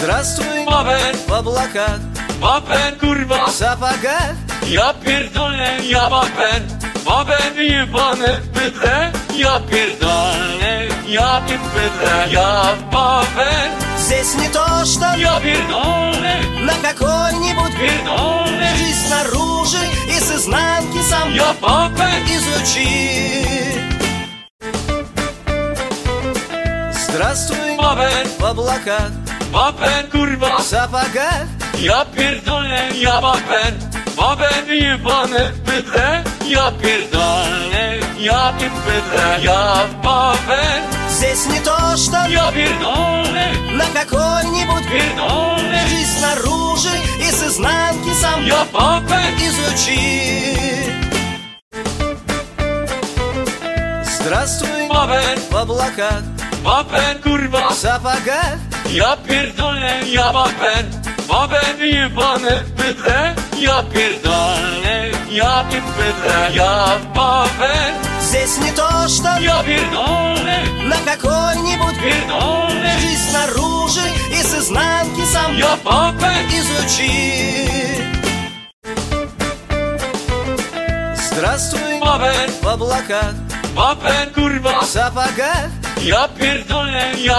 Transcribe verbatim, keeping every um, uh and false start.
Zdravstvuj, Paper, w oblakach, paper, kurwa, w sapagach. ja pierdolę, ja paper, paper jebane pytle, ja pierdolę, ja pytle, ja paper, Здесь не то, что я pierdolę, на какой-нибудь pierdolę, жизнь снаружи и с изнанки сам ja paper, изучи. Здравствуй, paper, в облаках, paper, kurwa, в sapagach. ja pierdolę, ja paper, paper jebane pytle, ja pierdolę, ja pytle, ja paper, Здесь не то, что ja pierdolę, на какой-нибудь pierdolę, жизнь снаружи и с изнанки сам ja paper, изучи. Здравствуй, paper, в облаках, paper, kurwa, в sapagach. ja pierdolę, ja paper, paper jebane pytle, ja pierdolę, ja pytle, ja paper, Здесь не то, что ja pierdolę, на какой-нибудь pierdolę, жизнь снаружи и с изнанки сам ja paper, изучи. Здравствуй, paper, в облаках, paper, kurwa, в sapagach. ja pierdolę, ja